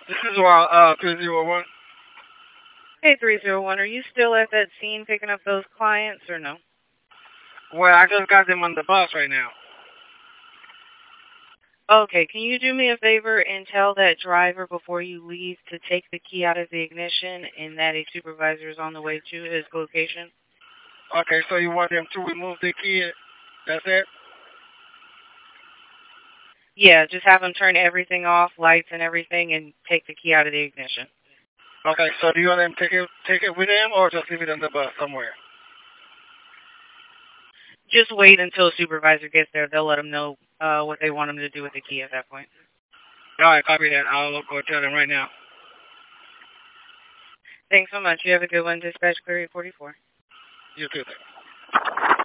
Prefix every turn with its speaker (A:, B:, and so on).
A: This is 301.
B: Hey, 301, are you still at that scene picking up those clients or no?
A: Well, I just got them on the bus right now.
B: Okay, can you do me a favor and tell that driver before you leave to take the key out of the ignition and that a supervisor is on the way to his location?
A: Okay, so you want them to remove the key? That's it?
B: Yeah, just have him turn everything off, lights and everything, and take the key out of the ignition.
A: Okay, so do you want them to take it with them or just leave it on the bus somewhere?
B: Just wait until a supervisor gets there. They'll let him know what they want him to do with the key at that point.
A: All right, copy that. I'll go tell them right now.
B: Thanks so much. You have a good one. Dispatch Clear 844.
A: You too.